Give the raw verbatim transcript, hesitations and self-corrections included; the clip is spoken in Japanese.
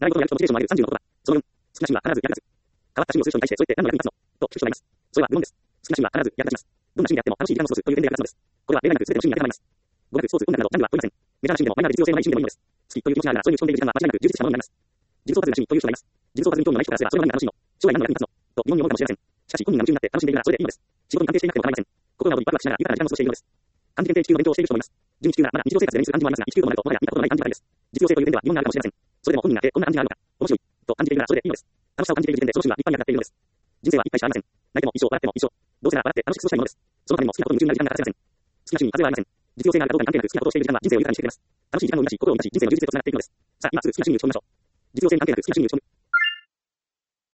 習い事のやる気とモチベーションを上げるさんじゅうのことは、そのよん、好きな趣味は必ず役立つ。変わった趣味をする人に対して、それって何の役に立つのと聞く人がいます。それは無論です。好きな趣味は必ず役立ちます。どんな趣味であっても楽しい時間を過ごすという点で役立つのです。これは例外なく全ての趣味に当てはまります。語学、スポーツ、音楽などジャンルは問いません。メジャーな趣味でもマイナーで実用性のない趣味でもいいのです。好きという気持ちながらそれに打ち込んでいる時間は間違いなく充実したものになります。ジグソーパズルが趣味という人がいます。ジグソーパズルに興味のない人からすればそれは何が楽しいの、将来何の役に立つのと疑問に思うかもしれません。しかし本人が夢中になって楽しんでいるならそれでいいのです。仕事に関係していなくても構いません。心が躍りワクワクしながら豊かな時間を過ごしているのです。漢字検定いち級の勉強をしている人もいます。準いち級ならまだ日常生活で目にする漢字もありますが、いち級ともなるともはや見たことのない漢字ばかりです。実用性という点では疑問があるかもしれません。それでも本人がえこんな漢字があるのか、面白いと感じているならそれでいいのです。楽しさを感じている時点でその趣味は立派に当たっているのです。人生は一回しかありません。泣いても一生、笑っても一生。どうせなら笑って楽しく過ごしたいものです。そのためにも好きなことに夢中になる時間が欠かせません。好きな趣味に風はありません。実用性があるかどうかに関係なく好きなことをしている時間は人生を豊かにしてくれます。楽しい時間を生み出し、心を生み出し、人生の充実へとつながっていくのです。さあ、今すぐ好きな趣味に打ち込みましょう。実用性に関係なく好きな趣味に打ち込む。